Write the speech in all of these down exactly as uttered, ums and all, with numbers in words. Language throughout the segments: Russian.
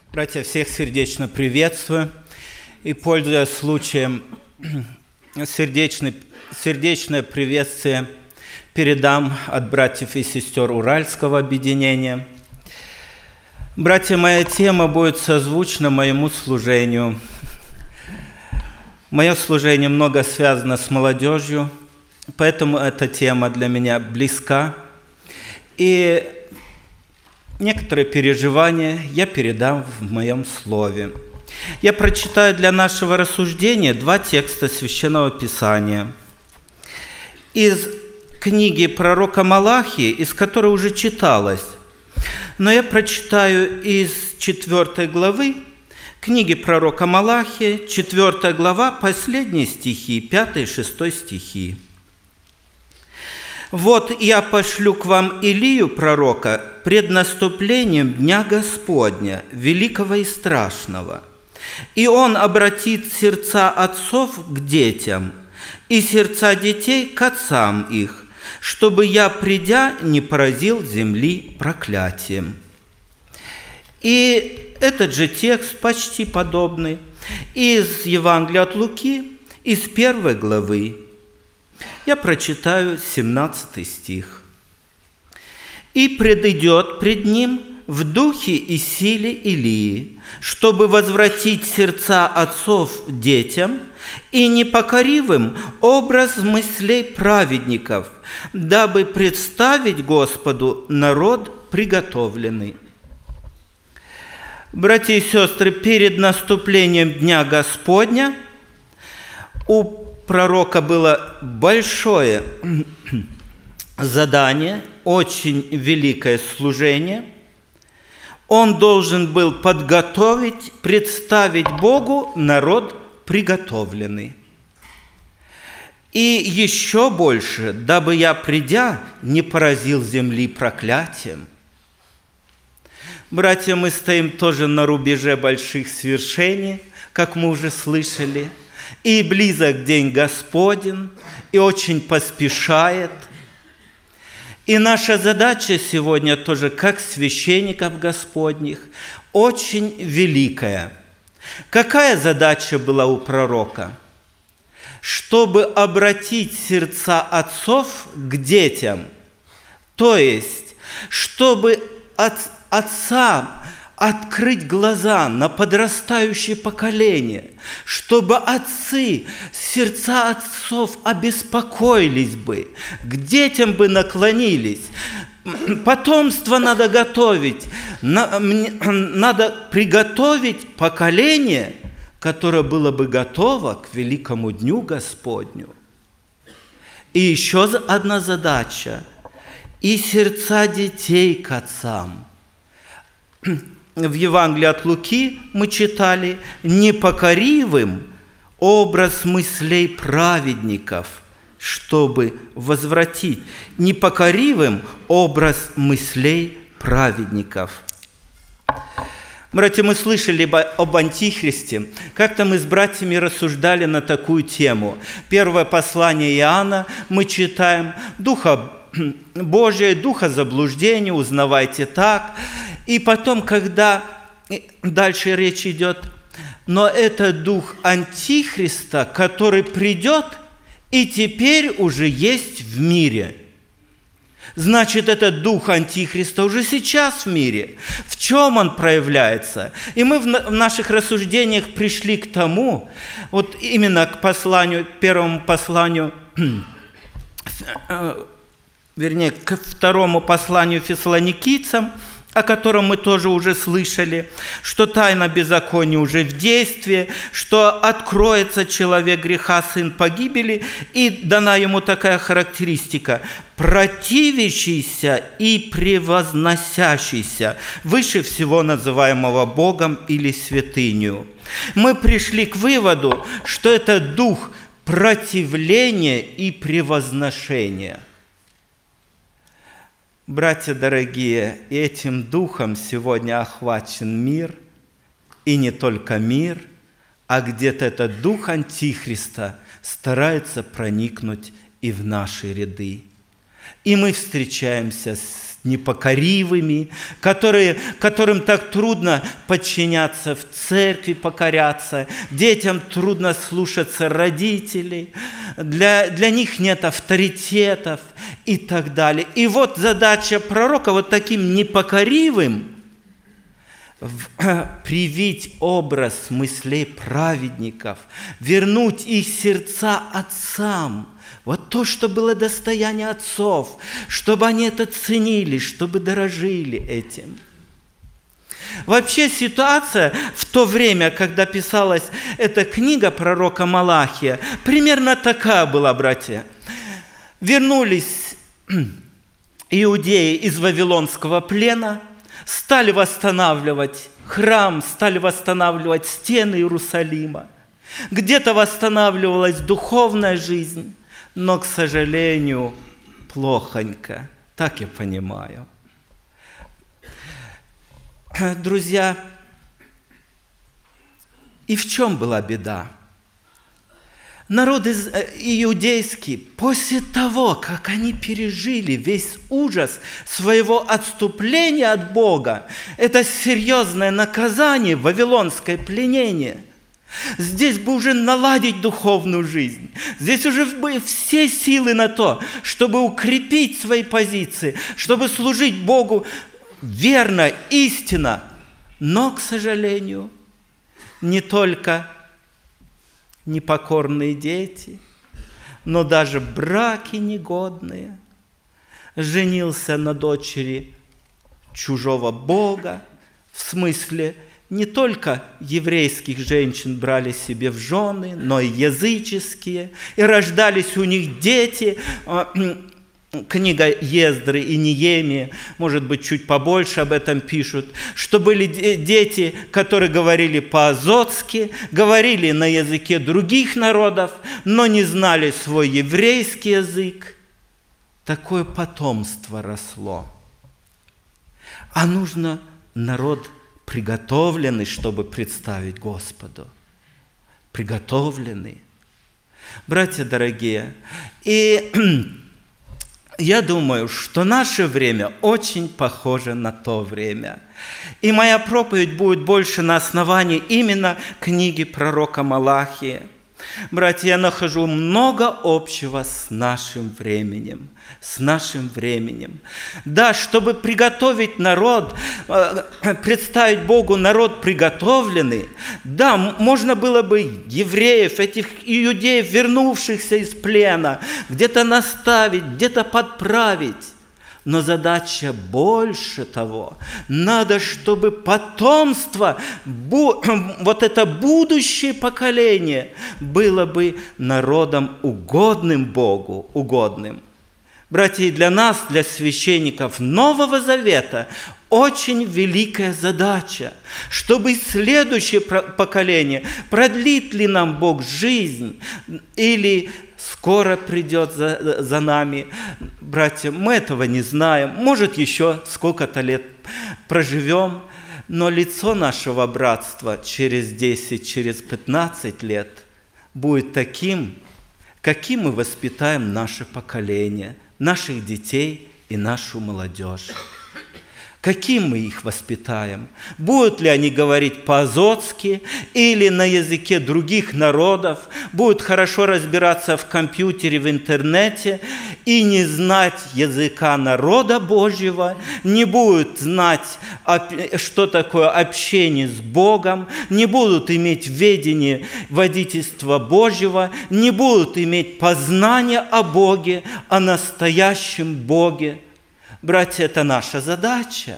Братья, всех сердечно приветствую и, пользуясь случаем, сердечный, сердечное приветствие передам от братьев и сестер Уральского объединения. Братья, моя тема будет созвучна моему служению. Мое служение много связано с молодежью, поэтому эта тема для меня близка. И некоторые переживания я передам в моем слове. Я прочитаю для нашего рассуждения два текста Священного Писания. Из книги пророка Малахии, из которой уже читалось, но я прочитаю из четвёртой главы книги пророка Малахии, четвёртая глава, последние стихи, пятый и шестой стихи. «Вот я пошлю к вам Илию, пророка, пред наступлением Дня Господня, великого и страшного. И он обратит сердца отцов к детям, и сердца детей к отцам их, чтобы я, придя, не поразил земли проклятием». И этот же текст, почти подобный, из Евангелия от Луки, из первой главы. Я прочитаю семнадцатый стих. «И предыдет пред ним в духе и силе Илии, чтобы возвратить сердца отцов детям и непокоривым образ мыслей праведников, дабы представить Господу народ приготовленный». Братья и сестры, перед наступлением Дня Господня у пророка было большое задание, очень великое служение. Он должен был подготовить, представить Богу народ приготовленный. И еще больше, дабы я, придя, не поразил земли проклятием. Братья, мы стоим тоже на рубеже больших свершений, как мы уже слышали. И близок день Господень, и очень поспешает. И наша задача сегодня тоже, как священников Господних, очень великая. Какая задача была у пророка? Чтобы обратить сердца отцов к детям, то есть, чтобы от отцам открыть глаза на подрастающее поколение, чтобы отцы, сердца отцов обеспокоились бы, к детям бы наклонились. Потомство надо готовить, надо приготовить поколение, которое было бы готово к великому Дню Господню. И еще одна задача – и сердца детей к отцам. В Евангелии от Луки мы читали «непокоривым образ мыслей праведников», чтобы возвратить непокоривым образ мыслей праведников. Братья, мы слышали об Антихристе. Как-то мы с братьями рассуждали на такую тему. Первое послание Иоанна мы читаем «Духа Божия, духа заблуждения, узнавайте так». И потом, когда дальше речь идет, но это дух Антихриста, который придет и теперь уже есть в мире. Значит, этот дух Антихриста уже сейчас в мире. В чем он проявляется? И мы в наших рассуждениях пришли к тому, вот именно к посланию, первому посланию, вернее, к второму посланию фессалоникийцам, о котором мы тоже уже слышали, что тайна беззакония уже в действии, что откроется человек греха, сын погибели, и дана ему такая характеристика – противящийся и превозносящийся, выше всего называемого Богом или святынью. Мы пришли к выводу, что это дух противления и превозношения. Братья дорогие, и этим духом сегодня охвачен мир, и не только мир, а где-то этот дух Антихриста старается проникнуть и в наши ряды. И мы встречаемся с непокоривыми, которые, которым так трудно подчиняться в церкви, покоряться, детям трудно слушаться родителей, для, для них нет авторитетов и так далее. И вот задача пророка вот таким непокоривым привить образ мыслей праведников, вернуть их сердца отцам. Вот то, что было достояние отцов, чтобы они это ценили, чтобы дорожили этим. Вообще ситуация в то время, когда писалась эта книга пророка Малахия, примерно такая была, братья. Вернулись иудеи из Вавилонского плена, стали восстанавливать храм, стали восстанавливать стены Иерусалима. Где-то восстанавливалась духовная жизнь, но, к сожалению, плохонько. Так я понимаю. Друзья, и в чем была беда? Народ иудейский, после того, как они пережили весь ужас своего отступления от Бога, это серьезное наказание, вавилонское пленение, здесь бы уже наладить духовную жизнь, здесь уже бы все силы на то, чтобы укрепить свои позиции, чтобы служить Богу верно, истинно. Но, к сожалению, не только непокорные дети, но даже браки негодные. Женился на дочери чужого бога, в смысле не только еврейских женщин брали себе в жены, но и языческие, и рождались у них дети. Книга Ездры и Неемии, может быть, чуть побольше об этом пишут, что были дети, которые говорили по-азотски, говорили на языке других народов, но не знали свой еврейский язык. Такое потомство росло. А нужно народ приготовленный, чтобы представить Господу. Приготовленный. Братья дорогие, и я думаю, что наше время очень похоже на то время. И моя проповедь будет больше на основании именно книги пророка Малахии. Братья, я нахожу много общего с нашим временем, с нашим временем. Да, чтобы приготовить народ, представить Богу народ приготовленный, да, можно было бы евреев, этих иудеев, вернувшихся из плена, где-то наставить, где-то подправить. Но задача больше того. Надо, чтобы потомство, вот это будущее поколение, было бы народом угодным Богу, угодным. Братья, и для нас, для священников Нового Завета, очень великая задача, чтобы следующее поколение, продлит ли нам Бог жизнь или скоро придет за, за нами. Братья, мы этого не знаем. Может, еще сколько-то лет проживем, но лицо нашего братства через десять, через пятнадцать лет будет таким, каким мы воспитаем наше поколение, наших детей и нашу молодежь. Каким мы их воспитаем? Будут ли они говорить по-азотски или на языке других народов? Будут хорошо разбираться в компьютере, в интернете и не знать языка народа Божьего, не будут знать, что такое общение с Богом, не будут иметь ведение водительства Божьего, не будут иметь познания о Боге, о настоящем Боге. Братья, это наша задача.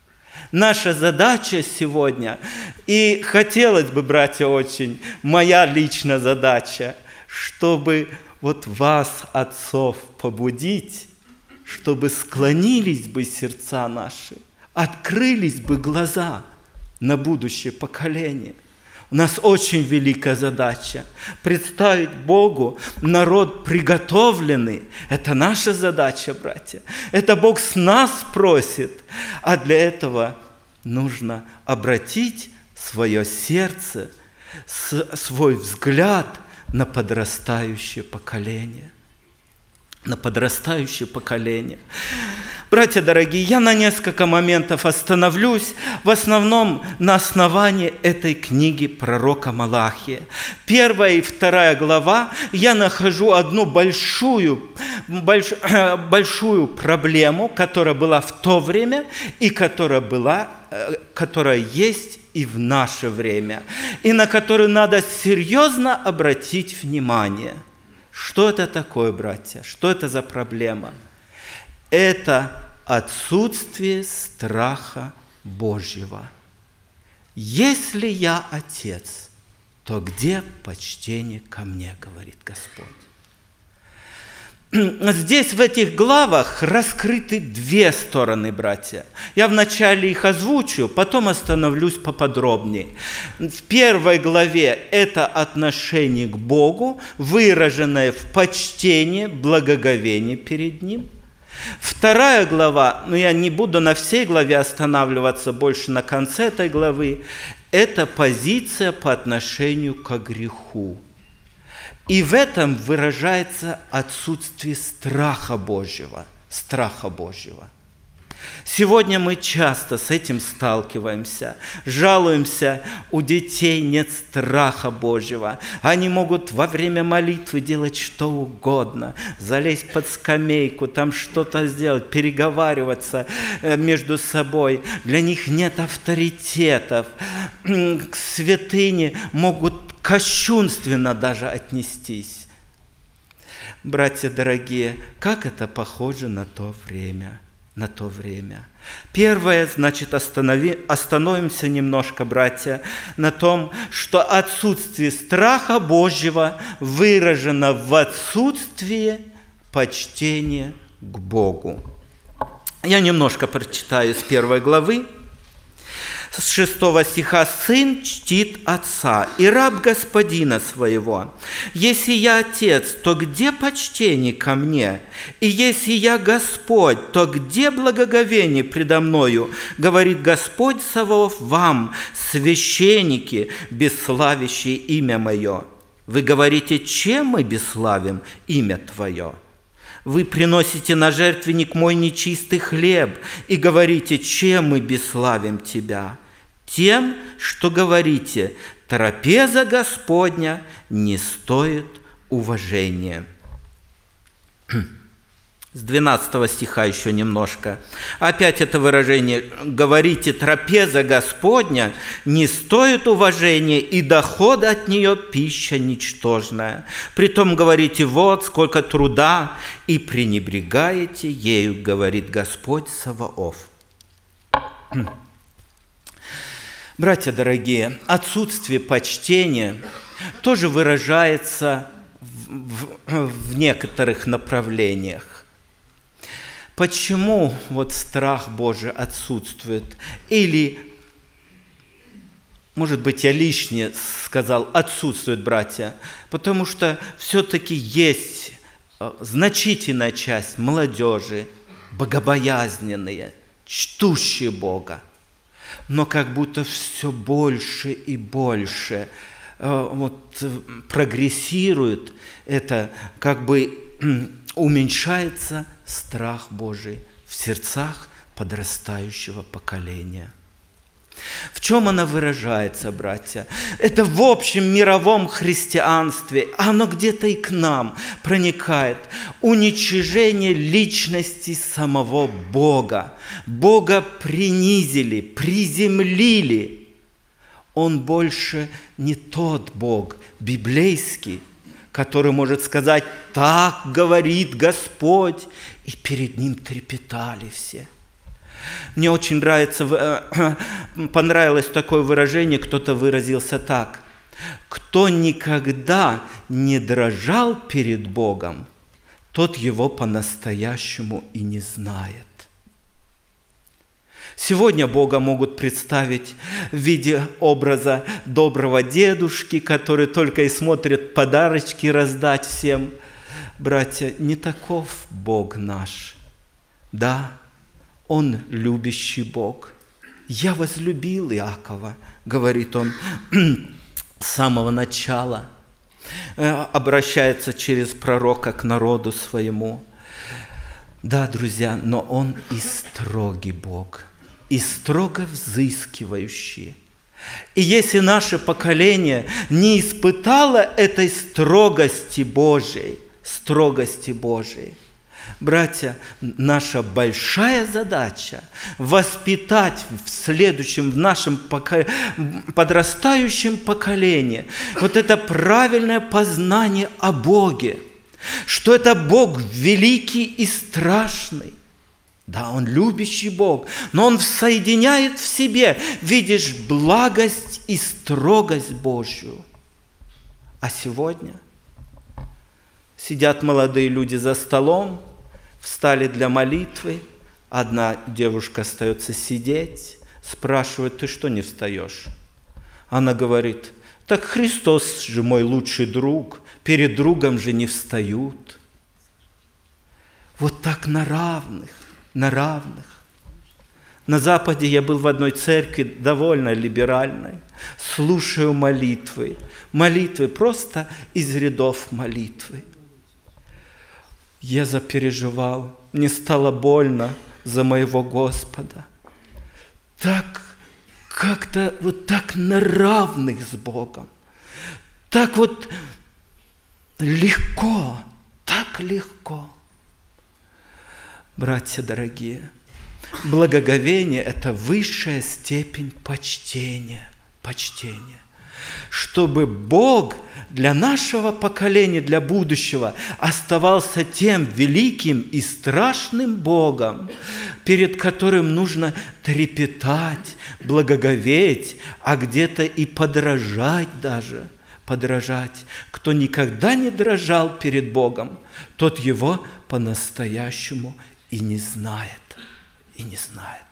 Наша задача сегодня, и хотелось бы, братья, очень, моя личная задача, чтобы вот вас, отцов, побудить, чтобы склонились бы сердца наши, открылись бы глаза на будущее поколение. У нас очень великая задача – представить Богу народ приготовленный. Это наша задача, братья. Это Бог с нас просит. А для этого нужно обратить свое сердце, свой взгляд на подрастающее поколение. На подрастающее поколение. Братья дорогие, я на несколько моментов остановлюсь, в основном на основании этой книги пророка Малахии. Первая и вторая глава, я нахожу одну большую, больш, большую проблему, которая была в то время и которая была, которая есть и в наше время, и на которую надо серьезно обратить внимание. Что это такое, братья? Что это за проблема? Это отсутствие страха Божьего. Если я отец, то где почтение ко мне, говорит Господь. Здесь в этих главах раскрыты две стороны, братья. Я вначале их озвучу, потом остановлюсь поподробнее. В первой главе это отношение к Богу, выраженное в почтении, благоговении перед Ним. Вторая глава, но я не буду на всей главе останавливаться, больше на конце этой главы, это позиция по отношению к греху. И в этом выражается отсутствие страха Божьего. Страха Божьего. Сегодня мы часто с этим сталкиваемся, жалуемся, у детей нет страха Божьего. Они могут во время молитвы делать что угодно, залезть под скамейку, там что-то сделать, переговариваться между собой. Для них нет авторитетов. К святыне могут кощунственно даже отнестись. Братья дорогие, как это похоже на то время? На то время. Первое, значит, останови, остановимся немножко, братья, на том, что отсутствие страха Божьего выражено в отсутствии почтения к Богу. Я немножко прочитаю с первой главы. С шестого стиха: «Сын чтит отца, и раб господина своего. Если я отец, то где почтение ко мне? И если я Господь, то где благоговение предо мною? Говорит Господь Саваоф вам, священники, бесславящие имя мое. Вы говорите, чем мы бесславим имя Твое? Вы приносите на жертвенник мой нечистый хлеб и говорите, чем мы бесславим Тебя? Тем, что говорите, трапеза Господня не стоит уважения». С двенадцатого стиха еще немножко. Опять это выражение: «Говорите, трапеза Господня не стоит уважения, и доход от нее пища ничтожная. Притом говорите, вот сколько труда, и пренебрегаете ею, говорит Господь Саваоф». Братья дорогие, отсутствие почтения тоже выражается в, в, в некоторых направлениях. Почему вот страх Божий отсутствует? Или, может быть, я лишнее сказал, отсутствует, братья, потому что все-таки есть значительная часть молодежи, богобоязненные, чтущие Бога. Но как будто все больше и больше э, вот, прогрессирует это, как бы уменьшается страх Божий в сердцах подрастающего поколения. В чем она выражается, братья? Это в общем мировом христианстве, оно где-то и к нам проникает. Уничижение личности самого Бога. Бога принизили, приземлили. Он больше не тот Бог библейский, который может сказать: «Так говорит Господь», и перед Ним трепетали все. Мне очень нравится, понравилось такое выражение, кто-то выразился так: «Кто никогда не дрожал перед Богом, тот Его по-настоящему и не знает». Сегодня Бога могут представить в виде образа доброго дедушки, который только и смотрит подарочки раздать всем. Братья, не таков Бог наш. Да, Он любящий Бог. «Я возлюбил Иакова», говорит Он с самого начала, обращается через пророка к народу своему. Да, друзья, но Он и строгий Бог, и строго взыскивающий. И если наше поколение не испытало этой строгости Божией, строгости Божией, братья, наша большая задача воспитать в следующем, в нашем пока... подрастающем поколении вот это правильное познание о Боге, что это Бог великий и страшный. Да, Он любящий Бог, но Он соединяет в себе, видишь, благость и строгость Божью. А сегодня сидят молодые люди за столом, встали для молитвы, одна девушка остается сидеть, спрашивает: ты что не встаешь? Она говорит: так Христос же мой лучший друг, перед другом же не встают. Вот так на равных. На равных. На Западе я был в одной церкви, довольно либеральной, слушаю молитвы, молитвы просто из рядов молитвы. Я запереживал, мне стало больно за моего Господа. Так, как-то вот так на равных с Богом, так вот легко, так легко. Братья дорогие, благоговение – это высшая степень почтения, почтения. Чтобы Бог для нашего поколения, для будущего оставался тем великим и страшным Богом, перед которым нужно трепетать, благоговеть, а где-то и подражать даже, подражать. Кто никогда не дрожал перед Богом, тот Его по-настоящему и не знает, и не знает.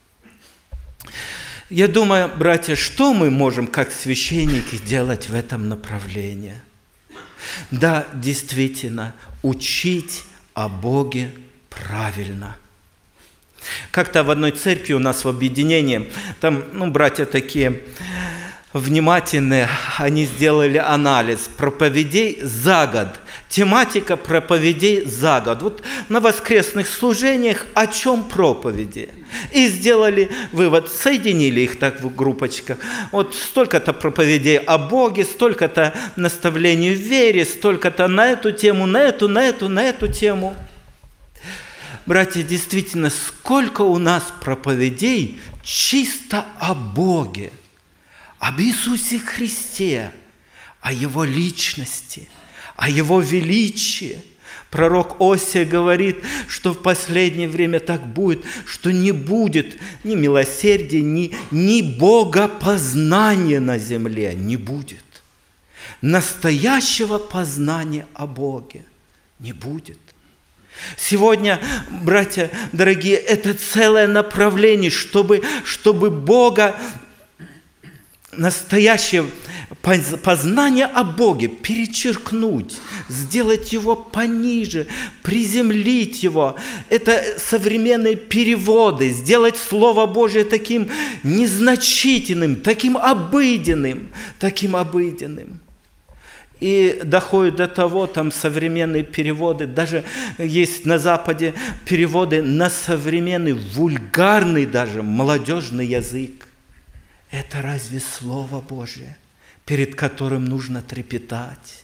Я думаю, братья, что мы можем, как священники, делать в этом направлении? Да, действительно, учить о Боге правильно. Как-то в одной церкви у нас в объединении, там, ну, братья такие внимательные, они сделали анализ проповедей за год. Тематика проповедей за год. Вот на воскресных служениях о чем проповеди? И сделали вывод, соединили их так в группочках. Вот столько-то проповедей о Боге, столько-то наставлений в вере, столько-то на эту тему, на эту, на эту, на эту тему. Братья, действительно, сколько у нас проповедей чисто о Боге, об Иисусе Христе, о Его личности, о Его величии. Пророк Осия говорит, что в последнее время так будет, что не будет ни милосердия, ни, ни богопознания на земле, не будет. Настоящего познания о Боге не будет. Сегодня, братья дорогие, это целое направление, чтобы, чтобы Бога, настоящее познание о Боге перечеркнуть, сделать его пониже, приземлить его. Это современные переводы, сделать Слово Божие таким незначительным, таким обыденным, таким обыденным. И доходит до того, там современные переводы, даже есть на Западе переводы на современный, вульгарный даже, молодежный язык. Это разве Слово Божие, перед которым нужно трепетать?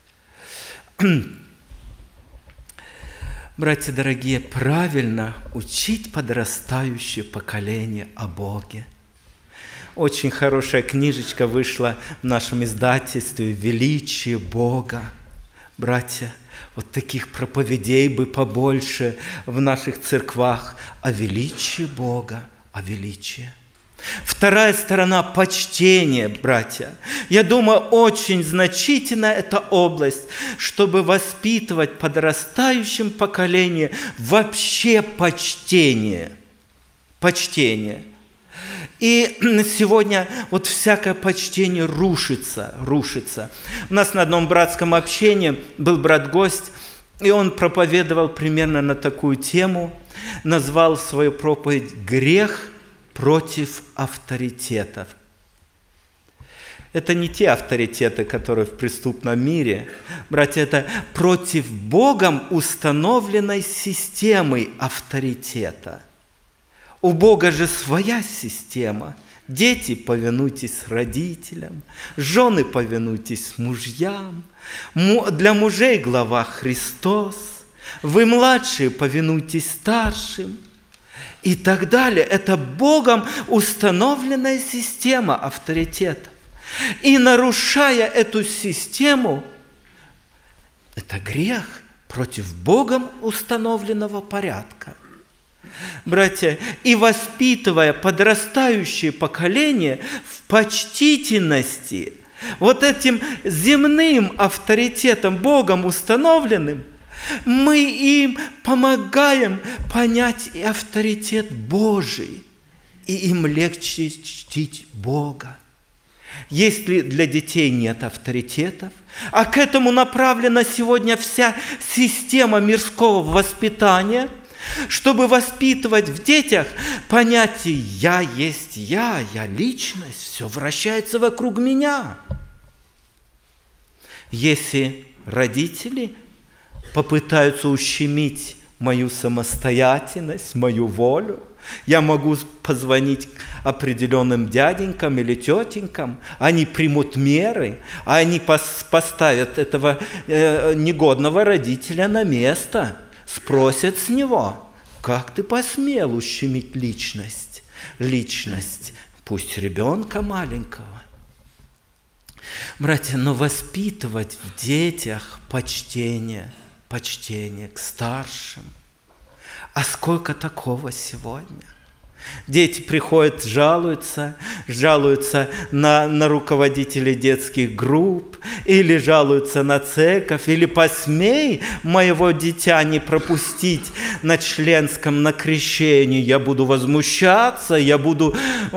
Братья дорогие, правильно учить подрастающее поколение о Боге. Очень хорошая книжечка вышла в нашем издательстве «Величие Бога». Братья, вот таких проповедей бы побольше в наших церквах о величии Бога, о величии. Вторая сторона – почтение, братья. Я думаю, очень значительна эта область, чтобы воспитывать подрастающем поколении вообще почтение. Почтение. И сегодня вот всякое почтение рушится, рушится. У нас на одном братском общении был брат-гость, и он проповедовал примерно на такую тему, назвал свою проповедь «Грех против авторитетов». Это не те авторитеты, которые в преступном мире. Братья, это против Богом установленной системы авторитета. У Бога же своя система. Дети, повинуйтесь родителям, жены, повинуйтесь мужьям. Для мужей глава Христос. Вы, младшие, повинуйтесь старшим. И так далее. Это Богом установленная система авторитета. И нарушая эту систему, это грех против Богом установленного порядка. Братья, и воспитывая подрастающее поколение в почтительности, вот этим земным авторитетом, Богом установленным, мы им помогаем понять и авторитет Божий, и им легче чтить Бога. Если для детей нет авторитетов, а к этому направлена сегодня вся система мирского воспитания, чтобы воспитывать в детях понятие «я есть я», «я личность», все вращается вокруг меня. Если родители попытаются ущемить мою самостоятельность, мою волю, я могу позвонить определенным дяденькам или тетенькам, они примут меры, а они поставят этого э, негодного родителя на место, спросят с него, как ты посмел ущемить личность, личность, пусть ребенка маленького. Братья, но воспитывать в детях почтение, почтение к старшим. А сколько такого сегодня? Дети приходят, жалуются, жалуются на, на руководителей детских групп, или жалуются на церковь, или посмей моего дитя не пропустить на членском, на крещении, я буду возмущаться, я буду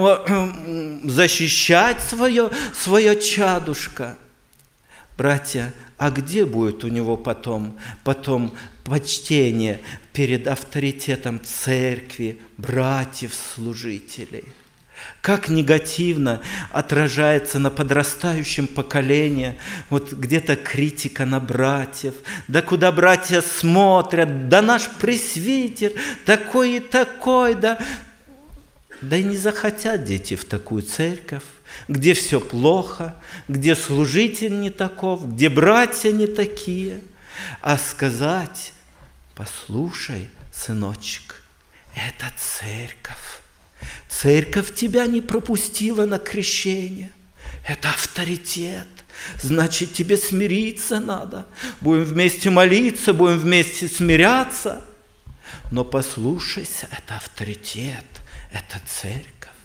защищать свое, свое чадушко. Братья, а где будет у него потом, потом почтение перед авторитетом церкви, братьев, служителей? Как негативно отражается на подрастающем поколении вот где-то критика на братьев, да куда братья смотрят, да наш пресвитер такой и такой, да, да и не захотят дети в такую церковь, где все плохо, где служитель не таков, где братья не такие, а сказать: послушай, сыночек, это церковь. Церковь тебя не пропустила на крещение. Это авторитет. Значит, тебе смириться надо. Будем вместе молиться, будем вместе смиряться. Но послушайся, это авторитет, это церковь.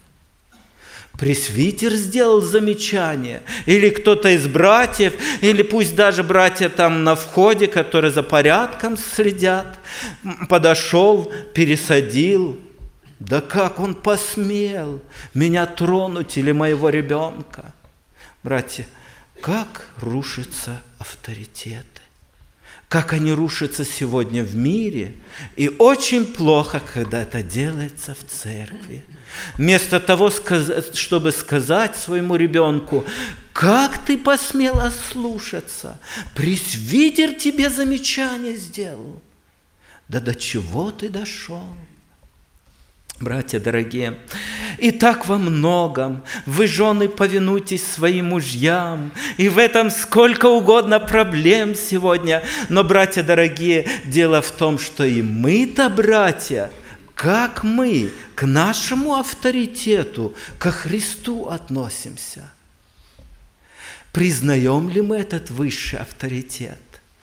Пресвитер сделал замечание, или кто-то из братьев, или пусть даже братья там на входе, которые за порядком следят, подошел, пересадил. Да как он посмел меня тронуть или моего ребенка? Братья, как рушатся авторитеты, как они рушатся сегодня в мире, и очень плохо, когда это делается в церкви. Вместо того, чтобы сказать своему ребенку: как ты посмел ослушаться, пресвитер тебе замечание сделал, да до чего ты дошел? Братья дорогие, и так во многом вы, жены, повинуйтесь своим мужьям, и в этом сколько угодно проблем сегодня. Но, братья дорогие, дело в том, что и мы-то, братья, как мы к нашему авторитету, ко Христу относимся? Признаем ли мы этот высший авторитет?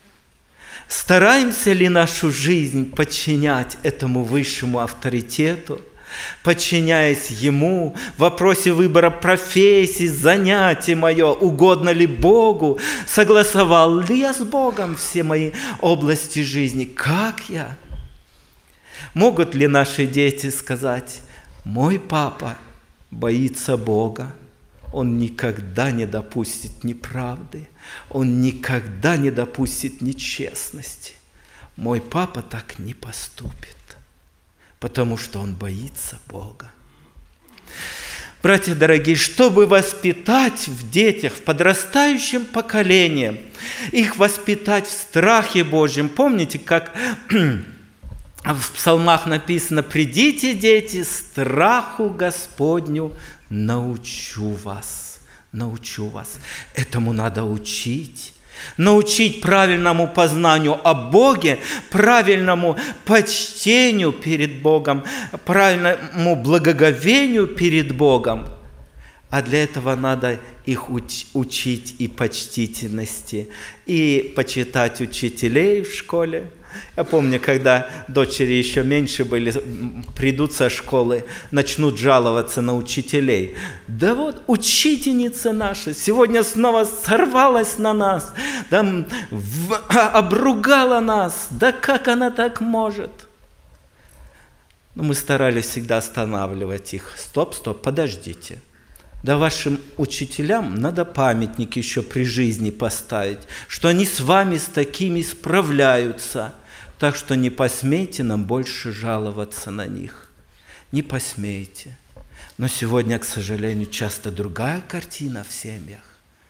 Стараемся ли нашу жизнь подчинять этому высшему авторитету, подчиняясь ему в вопросе выбора профессии, занятий мое, угодно ли Богу, согласовал ли я с Богом все мои области жизни, как я? Могут ли наши дети сказать: мой папа боится Бога, он никогда не допустит неправды, он никогда не допустит нечестности. Мой папа так не поступит, потому что он боится Бога. Братья дорогие, чтобы воспитать в детях, в подрастающем поколении, их воспитать в страхе Божьем. Помните, как в псалмах написано: «Придите, дети, страху Господню научу вас». Научу вас. Этому надо учить. Научить правильному познанию о Боге, правильному почтению перед Богом, правильному благоговению перед Богом. А для этого надо их уч- учить и почтительности, и почитать учителей в школе. Я помню, когда дочери еще меньше были, придут со школы, начнут жаловаться на учителей. Да вот учительница наша сегодня снова сорвалась на нас, да, в, обругала нас. Да как она так может? Но мы старались всегда останавливать их. Стоп, стоп, подождите. Да вашим учителям надо памятник еще при жизни поставить, что они с вами с такими справляются. Так что не посмейте нам больше жаловаться на них. Не посмейте. Но сегодня, к сожалению, часто другая картина в семьях.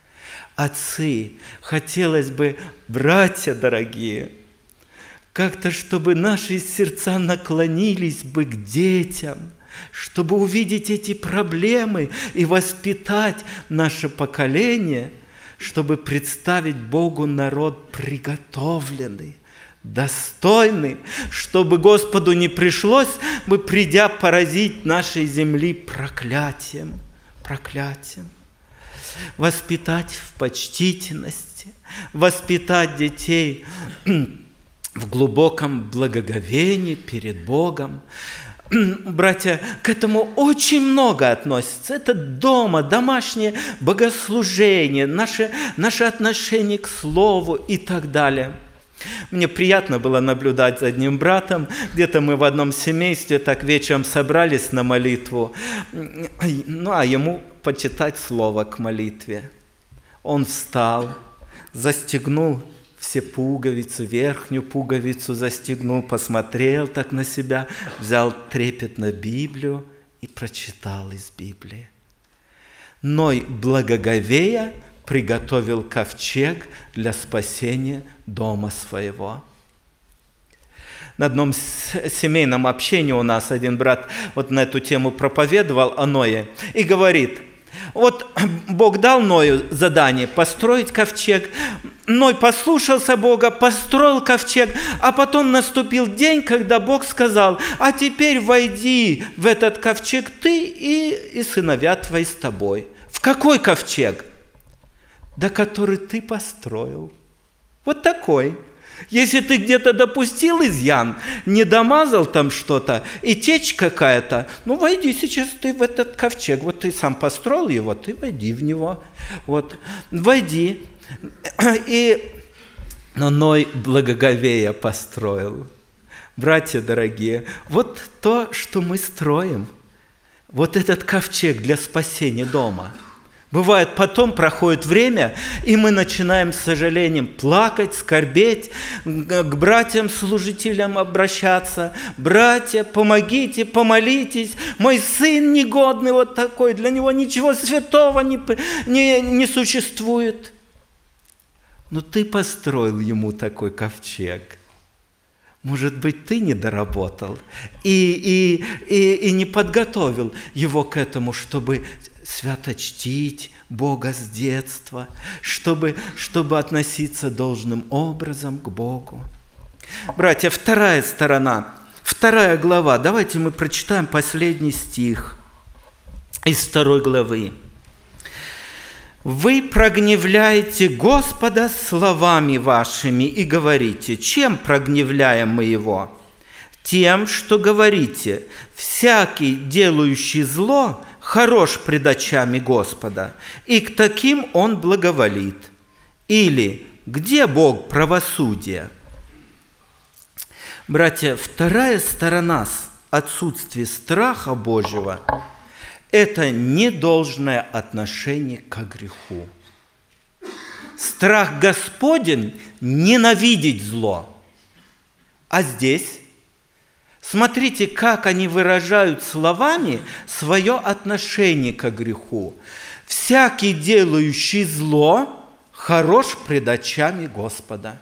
Отцы, хотелось бы, братья дорогие, как-то, чтобы наши сердца наклонились бы к детям, чтобы увидеть эти проблемы и воспитать наше поколение, чтобы представить Богу народ приготовленный, достойный, чтобы Господу не пришлось бы, придя, поразить нашей земли проклятием, проклятием. Воспитать в почтительности, воспитать детей в глубоком благоговении перед Богом. Братья, к этому очень много относится. Это дома, домашнее богослужение, наше, наше отношение к Слову и так далее. Мне приятно было наблюдать за одним братом. Где-то мы в одном семействе так вечером собрались на молитву. Ну, а ему почитать слово к молитве. Он встал, застегнул все пуговицы, верхнюю пуговицу застегнул, посмотрел так на себя, взял трепетно Библию и прочитал из Библии. Ной, благоговея, приготовил ковчег для спасения дома своего. На одном семейном общении у нас один брат вот на эту тему проповедовал о Ное и говорит: вот Бог дал Ною задание построить ковчег. Ной послушался Бога, построил ковчег, а потом наступил день, когда Бог сказал: а теперь войди в этот ковчег ты и, и сыновья твои с тобой. В какой ковчег? Да который ты построил. Вот такой. Если ты где-то допустил изъян, не домазал там что-то, и течь какая-то, ну, войди сейчас ты в этот ковчег. Вот ты сам построил его, ты войди в него. Вот, войди. И но Ной благоговея построил. Братья дорогие, вот то, что мы строим, вот этот ковчег для спасения дома. Бывает, потом проходит время, и мы начинаем с сожалением плакать, скорбеть, к братьям-служителям обращаться. Братья, помогите, помолитесь. Мой сын негодный вот такой, для него ничего святого не, не, не существует. Но ты построил ему такой ковчег. Может быть, ты не доработал и, и, и, и не подготовил его к этому, чтобы свято чтить Бога с детства, чтобы, чтобы относиться должным образом к Богу. Братья, вторая сторона, вторая глава. Давайте мы прочитаем последний стих из второй главы. «Вы прогневляете Господа словами вашими и говорите». Чем прогневляем мы Его? Тем, что говорите: «Всякий, делающий зло, хорош пред очами Господа, и к таким Он благоволит». Или «Где Бог правосудия?» Братья, вторая сторона отсутствия страха Божьего – это недолжное отношение к греху. Страх Господень – ненавидеть зло. А здесь Смотрите, как они выражают словами свое отношение к греху. «Всякий, делающий зло, хорош пред очами Господа».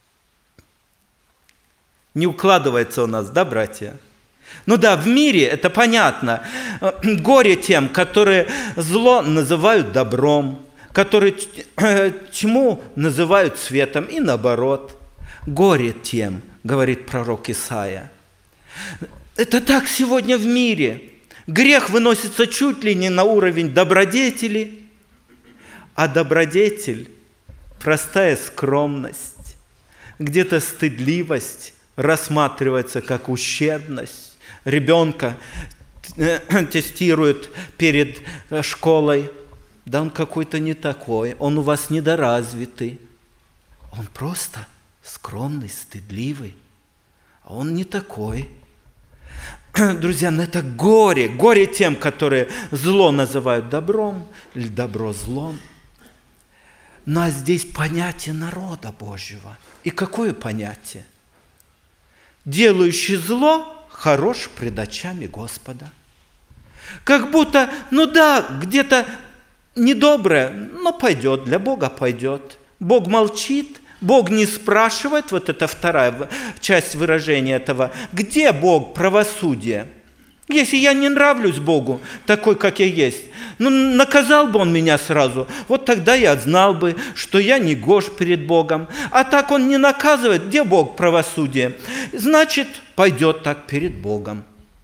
Не укладывается у нас, да, братья? Ну да, в мире это понятно. Горе тем, которые зло называют добром, которые тьму называют светом, и наоборот. Горе тем, говорит пророк Исаия. Это так сегодня в мире. Грех выносится чуть ли не на уровень добродетели, а добродетель – простая скромность, где-то стыдливость рассматривается как ущербность. Ребенка тестируют перед школой. Да он какой-то не такой, он у вас недоразвитый. Он просто скромный, стыдливый, а он не такой. Друзья, ну это горе, горе тем, которые зло называют добром или добро злом. Ну а здесь понятие народа Божьего. И какое понятие? Делающий зло хорош пред очами Господа. Как будто, ну да, где-то недоброе, но пойдет, для Бога пойдет. Бог молчит, Бог не спрашивает, вот это вторая часть выражения этого, где Бог правосудие? Если я не нравлюсь Богу, такой, как я есть, ну, наказал бы Он меня сразу, вот тогда я знал бы, что я не гож перед Богом. А так Он не наказывает, где Бог правосудие? Значит, пойдет так перед Богом.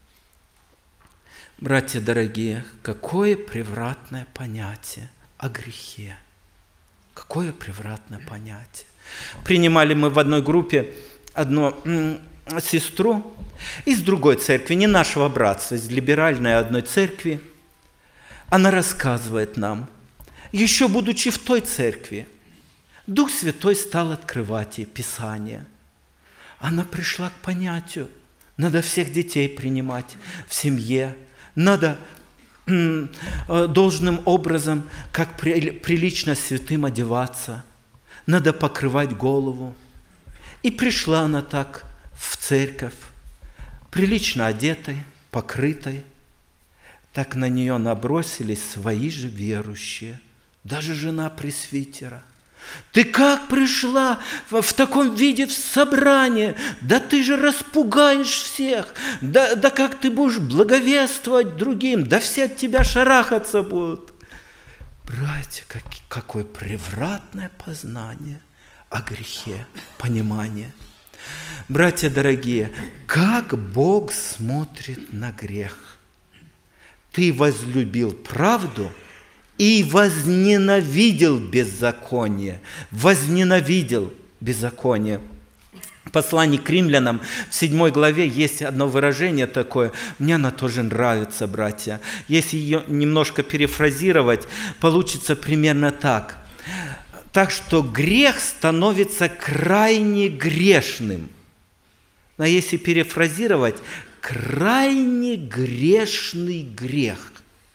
Братья дорогие, какое превратное понятие о грехе. Какое превратное понятие. Принимали мы в одной группе одну сестру из другой церкви, не нашего братства, из либеральной одной церкви. Она рассказывает нам, еще будучи в той церкви, Дух Святой стал открывать ей Писание. Она пришла к понятию, надо всех детей принимать в семье, надо должным образом, как прилично святым одеваться, надо покрывать голову. И пришла она так в церковь, прилично одетой, покрытой. Так на нее набросились свои же верующие, даже жена пресвитера. Ты как пришла в, в таком виде в собрание? Да ты же распугаешь всех. Да, да как ты будешь благовествовать другим? Да все от тебя шарахаться будут. Братья, как, какое превратное познание о грехе, понимание. Братья дорогие, как Бог смотрит на грех. Ты возлюбил правду и возненавидел беззаконие. Возненавидел беззаконие. В послании к римлянам в седьмой главе есть одно выражение такое. Мне оно тоже нравится, братья. Если ее немножко перефразировать, получится примерно так. Так что грех становится крайне грешным. А если перефразировать, крайне грешный грех.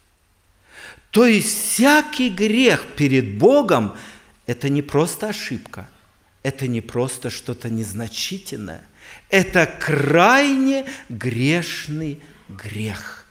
То есть всякий грех перед Богом – это не просто ошибка, это не просто что-то незначительное, это крайне грешный грех.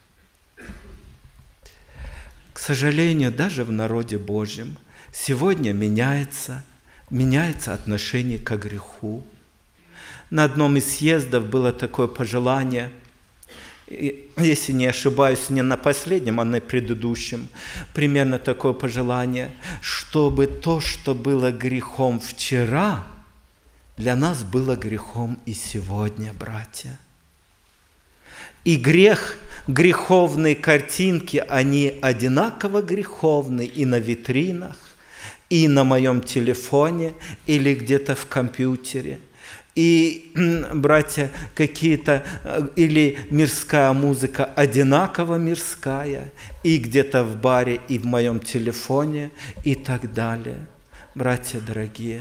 К сожалению, даже в народе Божьем сегодня меняется, меняется отношение к греху. На одном из съездов было такое пожелание, если не ошибаюсь, не на последнем, а на предыдущем, примерно такое пожелание, чтобы то, что было грехом вчера, для нас было грехом и сегодня, братья. И грех, греховные картинки, они одинаково греховны и на витринах, и на моем телефоне, или где-то в компьютере. И, братья, какие-то, или мирская музыка одинаково мирская, и где-то в баре, и в моем телефоне, и так далее. Братья дорогие,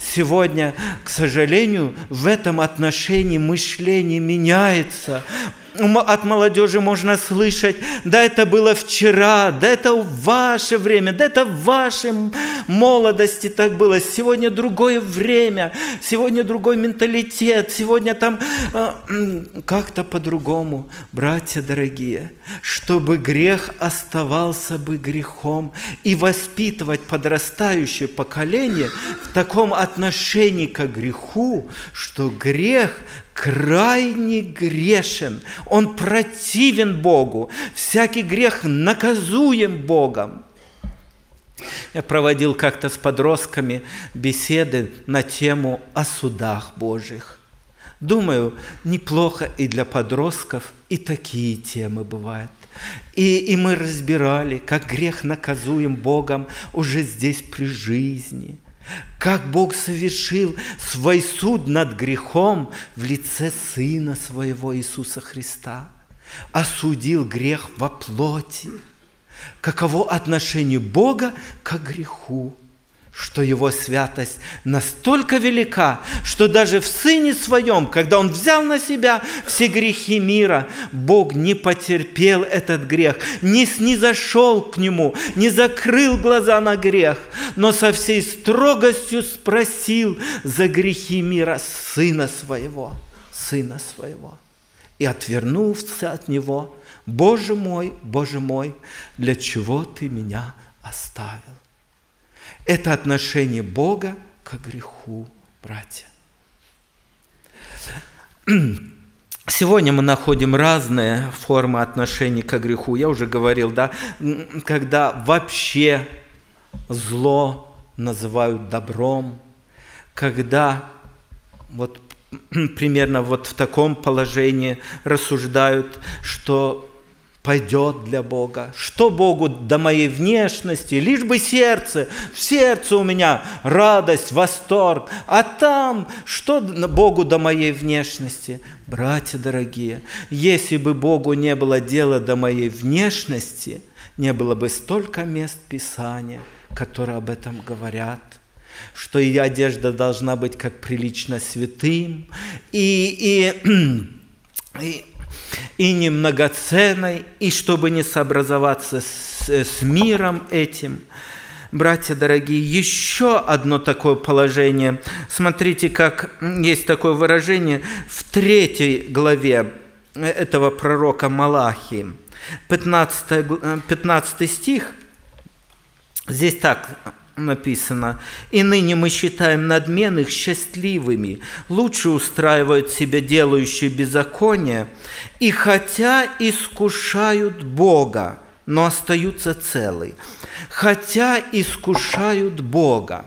сегодня, к сожалению, в этом отношении мышление меняется. от молодежи можно слышать: да это было вчера, да это в ваше время, да это в вашей молодости так было. Сегодня другое время, сегодня другой менталитет, сегодня там э, как-то по-другому. Братья дорогие, чтобы грех оставался бы грехом, и воспитывать подрастающее поколение в таком отношении к греху, что грех крайне грешен, он противен Богу, всякий грех наказуем Богом. Я проводил как-то с подростками беседы на тему о судах Божьих. Думаю, неплохо и для подростков и такие темы бывают. И, и мы разбирали, как грех наказуем Богом уже здесь при жизни. Как Бог совершил свой суд над грехом в лице Сына Своего Иисуса Христа. Осудил грех во плоти. Каково отношение Бога к греху, что Его святость настолько велика, что даже в Сыне Своем, когда Он взял на себя все грехи мира, Бог не потерпел этот грех, не снизошел к Нему, не закрыл глаза на грех, но со всей строгостью спросил за грехи мира Сына Своего, Сына Своего. И отвернулся от Него: «Боже мой, Боже мой, для чего Ты меня оставил?» Это отношение Бога к греху, братья. Сегодня мы находим разные формы отношений к греху. Я уже говорил, да, когда вообще зло называют добром, когда вот примерно вот в таком положении рассуждают, что пойдет для Бога. Что Богу до моей внешности? Лишь бы сердце. В сердце у меня радость, восторг. А там, что Богу до моей внешности? Братья дорогие, если бы Богу не было дела до моей внешности, не было бы столько мест Писания, которые об этом говорят, что и одежда должна быть как прилично святым, и... и, и и немногоценной, и чтобы не сообразоваться с, с миром этим. Братья дорогие, еще одно такое положение. Смотрите, как есть такое выражение в третьей главе этого пророка Малахии, пятнадцатый, пятнадцатый стих. Здесь так написано: «И ныне мы считаем надменных счастливыми, лучше устраивают себя делающие беззаконие, и хотя искушают Бога, но остаются целы». Хотя искушают Бога.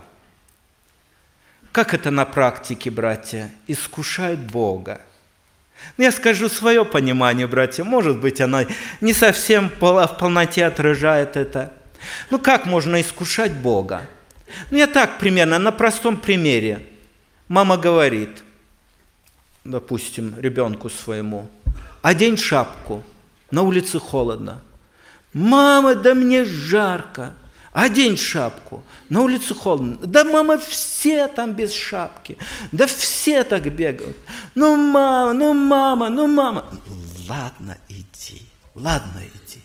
Как это на практике, братья? Искушают Бога. Я скажу свое понимание, братья, может быть, оно не совсем в полноте отражает это. Ну, как можно искушать Бога? Ну, я так примерно, на простом примере. Мама говорит, допустим, ребенку своему: одень шапку, на улице холодно. Мама, да мне жарко. Одень шапку, на улице холодно. Да, мама, все там без шапки. Да все так бегают. Ну, мама, ну, мама, ну, мама. Ладно, иди, ладно, иди.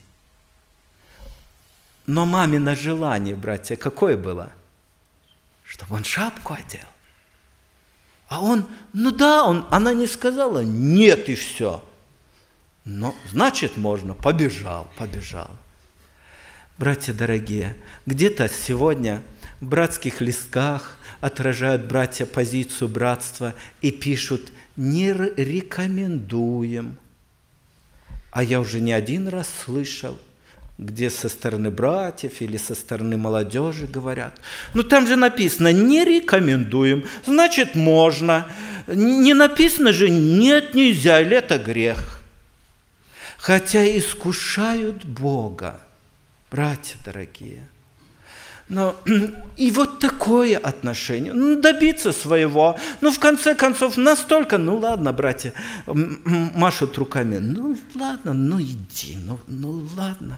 Но мамино желание, братья, какое было? Чтобы он шапку одел. А он, ну да, он, она не сказала нет и все. Но значит можно, побежал, побежал. Братья дорогие, где-то сегодня в братских листках отражают братья позицию братства и пишут: не рекомендуем. А я уже не один раз слышал, где со стороны братьев или со стороны молодежи говорят: ну там же написано «не рекомендуем», значит можно. Не написано же «нет, нельзя», или это грех. Хотя искушают Бога, братья дорогие. Но и вот такое отношение, ну, добиться своего, ну, в конце концов, настолько, ну, ладно, братья, машут руками, ну, ладно, ну, иди, ну, ну, ладно.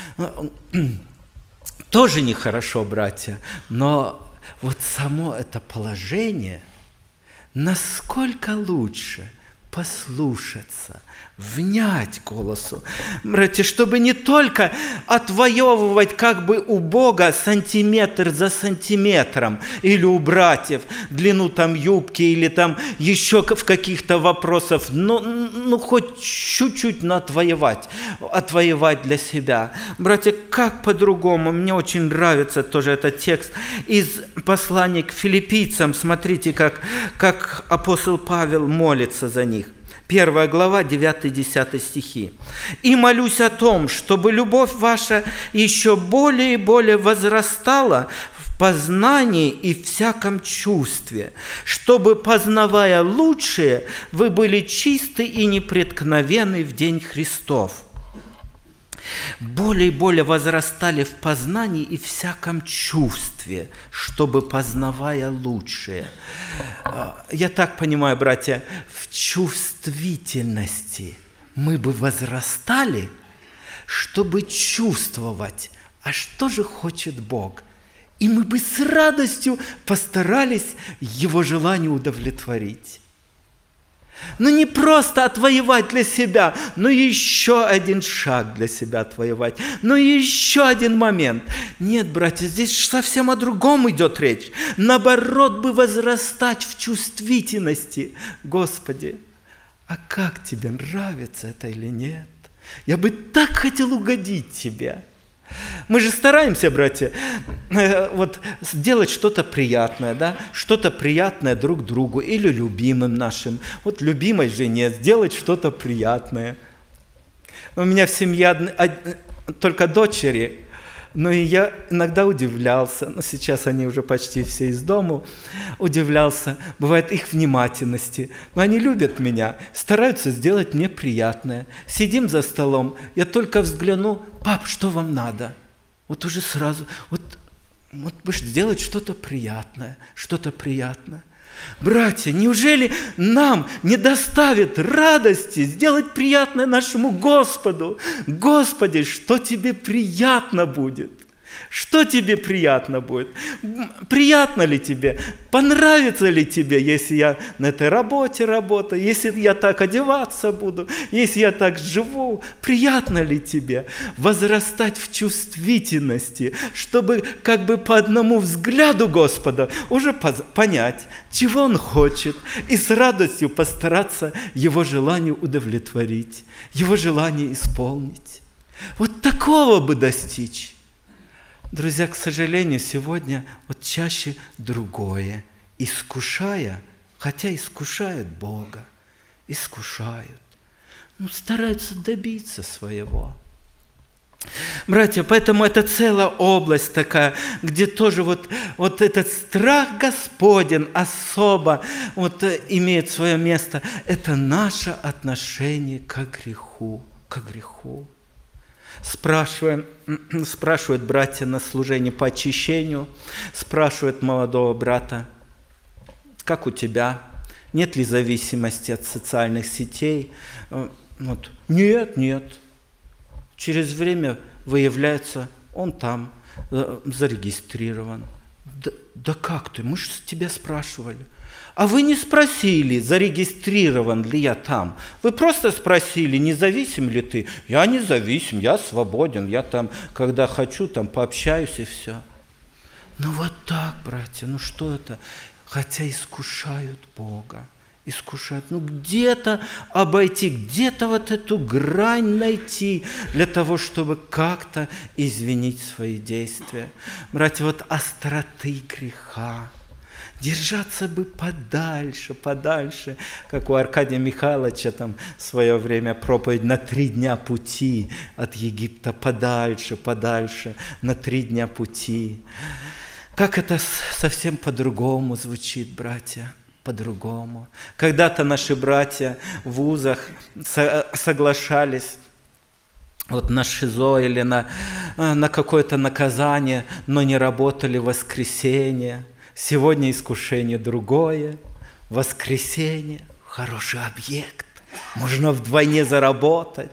Тоже нехорошо, братья, но вот само это положение, насколько лучше послушаться, внять голосу. Братья, чтобы не только отвоевывать как бы у Бога сантиметр за сантиметром, или у братьев длину там юбки, или там еще в каких-то вопросах, ну, ну хоть чуть-чуть, но отвоевать, отвоевать для себя. Братья, как по-другому? Мне очень нравится тоже этот текст из послания к филиппийцам. Смотрите, как, как апостол Павел молится за них. Первая глава, девятый-десятый стихи. «И молюсь о том, чтобы любовь ваша еще более и более возрастала в познании и всяком чувстве, чтобы, познавая лучшее, вы были чисты и непреткновенны в день Христов». Более и более возрастали в познании и всяком чувстве, чтобы, познавая лучшее. Я так понимаю, братья, в чувствительности мы бы возрастали, чтобы чувствовать, а что же хочет Бог. И мы бы с радостью постарались Его желание удовлетворить. Но не просто отвоевать для себя, но еще один шаг для себя отвоевать, но еще один момент. Нет, братья, здесь совсем о другом идет речь. Наоборот, бы возрастать в чувствительности. Господи, а как тебе, нравится это или нет? Я бы так хотел угодить Тебе. Мы же стараемся, братья, вот сделать что-то приятное, да, что-то приятное друг другу или любимым нашим. Вот любимой жене сделать что-то приятное. У меня в семье только дочери, но и я иногда удивлялся, но сейчас они уже почти все из дому, удивлялся, бывает, их внимательности. Но они любят меня, стараются сделать мне приятное. Сидим за столом, я только взгляну: пап, что вам надо? Вот уже сразу, вот, вот бы сделать что-то приятное, что-то приятное. Братья, неужели нам не доставит радости сделать приятное нашему Господу? Господи, что тебе приятно будет? Что тебе приятно будет? Приятно ли тебе? Понравится ли тебе, если я на этой работе работаю, если я так одеваться буду, если я так живу? Приятно ли тебе возрастать в чувствительности, чтобы как бы по одному взгляду Господа уже понять, чего Он хочет, и с радостью постараться Его желание удовлетворить, Его желание исполнить? Вот такого бы достичь. Друзья, к сожалению, сегодня вот чаще другое. Искушая, хотя искушают Бога, искушают, ну, стараются добиться своего. Братья, поэтому это целая область такая, где тоже вот, вот этот страх Господень особо вот имеет свое место. Это наше отношение к греху, к греху. Спрашиваем, спрашивают братья на служении по очищению, спрашивают молодого брата: как у тебя? Нет ли зависимости от социальных сетей? Вот. Нет, нет. Через время выявляется, он там зарегистрирован. Да, да как ты? Мы же тебя спрашивали. А вы не спросили, зарегистрирован ли я там. Вы просто спросили, независим ли ты. Я независим, я свободен, я там, когда хочу, там пообщаюсь и все. Ну вот так, братья, ну что это? Хотя искушают Бога, искушают. Ну где-то обойти, где-то вот эту грань найти для того, чтобы как-то извинить свои действия. Братья, вот остроты греха. Держаться бы подальше, подальше, как у Аркадия Михайловича там в свое время проповедь на три дня пути от Египта, подальше, подальше, на три дня пути. Как это совсем по-другому звучит, братья, по-другому. Когда-то наши братья в вузах соглашались вот на ШИЗО или на, на какое-то наказание, но не работали в воскресенье. Сегодня искушение другое, воскресенье, хороший объект, можно вдвойне заработать,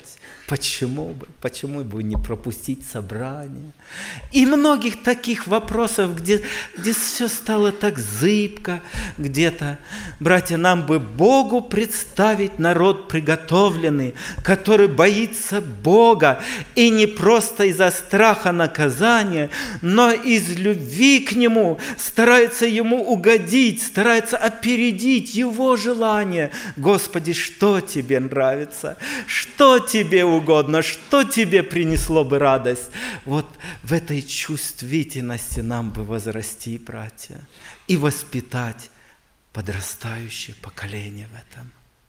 Почему бы? Почему бы не пропустить собрание? И многих таких вопросов, где, где все стало так зыбко где-то. Братья, нам бы Богу представить народ приготовленный, который боится Бога. И не просто из-за страха наказания, но из любви к Нему, старается Ему угодить, старается опередить Его желание. Господи, что Тебе нравится? Что Тебе угодно, что тебе принесло бы радость. Вот в этой чувствительности нам бы возрасти, братья, и воспитать подрастающее поколение в этом.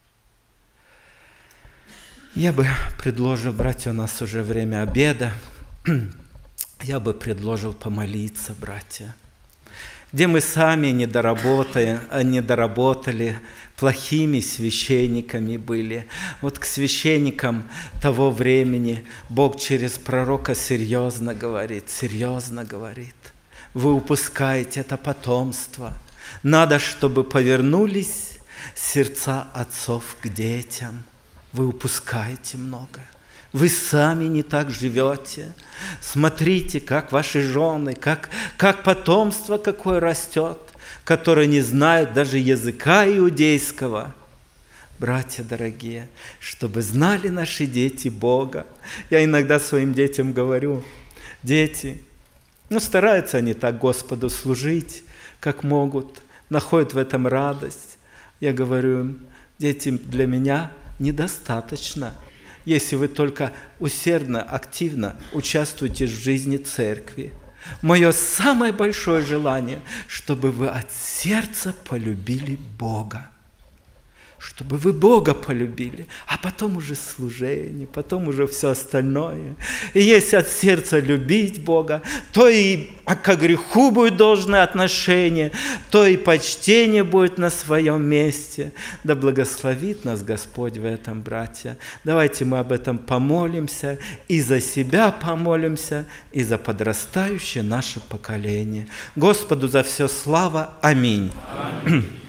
Я бы предложил, братья, у нас уже время обеда, я бы предложил помолиться, братья, где мы сами недоработали, недоработали, плохими священниками были. Вот к священникам того времени Бог через пророка серьезно говорит, серьезно говорит. Вы упускаете это потомство. Надо, чтобы повернулись сердца отцов к детям. Вы упускаете многое. Вы сами не так живете. Смотрите, как ваши жены, как, как потомство какое растет, которые не знают даже языка иудейского. Братья дорогие, чтобы знали наши дети Бога. Я иногда своим детям говорю, дети, ну стараются они так Господу служить, как могут, находят в этом радость. Я говорю им, дети, для меня недостаточно, если вы только усердно, активно участвуете в жизни церкви. Мое самое большое желание, чтобы вы от сердца полюбили Бога. Чтобы вы Бога полюбили, а потом уже служение, потом уже все остальное. И если от сердца любить Бога, то и к греху будет должное отношение, то и почтение будет на своем месте. Да благословит нас Господь в этом, братья. Давайте мы об этом помолимся, и за себя помолимся, и за подрастающее наше поколение. Господу за все слава. Аминь. Аминь.